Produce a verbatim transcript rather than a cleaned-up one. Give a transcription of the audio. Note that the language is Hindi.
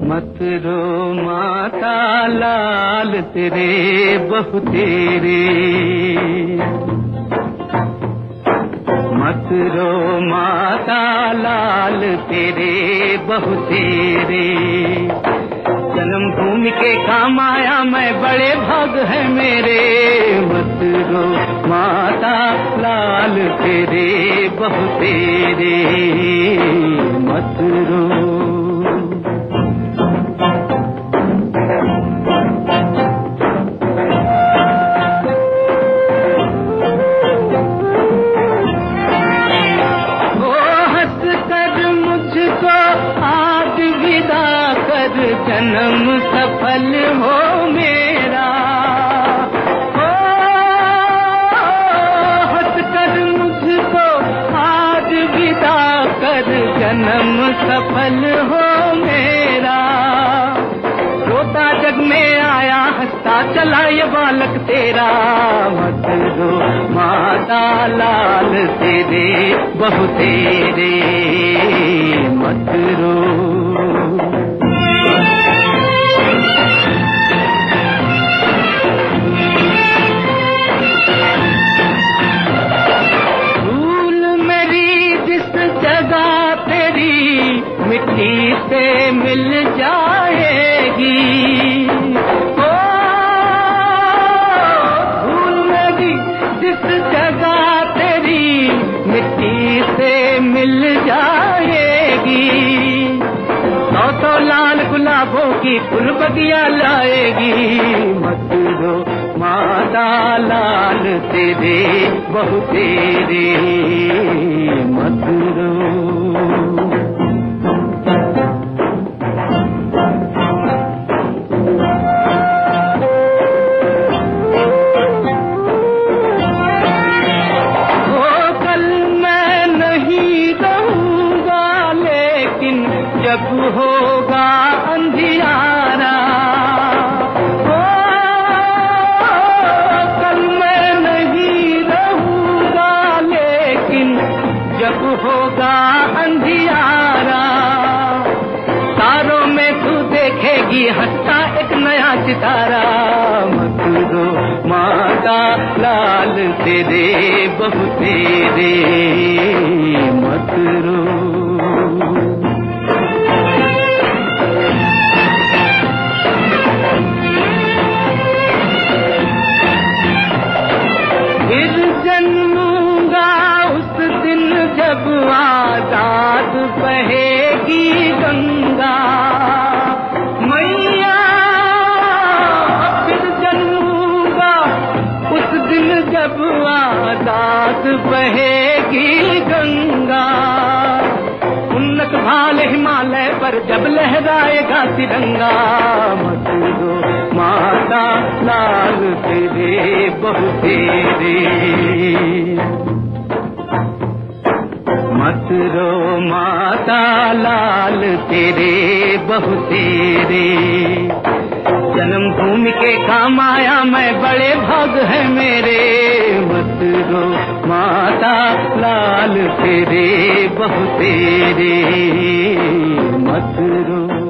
मत रो माता लाल तेरे बहु तेरे, मत रो माता लाल तेरे बहु तेरे। जन्म भूमि के काम आया मैं बड़े भाग है मेरे, मत रो माता लाल तेरे बहु तेरे, मत रो। जन्म सफल हो मेरा, ओ हंस कर मुझको आज विदा कर, जन्म सफल हो मेरा। रोता जग में आया हंसता चला ये बालक तेरा, मत रो माता लाल तेरे बहु तेरे, मत रो। मिट्टी से मिल जाएगी, ओ भूल मेरी जिस जगह तेरी मिट्टी से मिल जाएगी। सौ सौ लाल गुलाबों की फूल बगिया लाएगी, मत रो माता लाल तेरे बहु तेरे, मत रो। जब होगा अंधियारा, ओ कल मैं नहीं रहूंगा लेकिन जब होगा अंधियारा, तारों में तू देखेगी हंसता एक नया सितारा, मत रो माता लाल तेरे बहु तेरे, मत रो। फिर जन्मूंगा उस दिन जब आजाद बहेगी गंगा मैया, फिर जन्मूंगा उस दिन जब आजाद बहेगी गंगा। उन्नत भाल हिमालय पर जब लहराएगा तिरंगा, मत रो माता लाल तेरे बहु तेरे, मत रो माता लाल तेरे बहु तेरे। जन्म भूमि के काम आया मैं बड़े भाग है मेरे, मत रो माता लाल तेरे बहु तेरे, मत रो।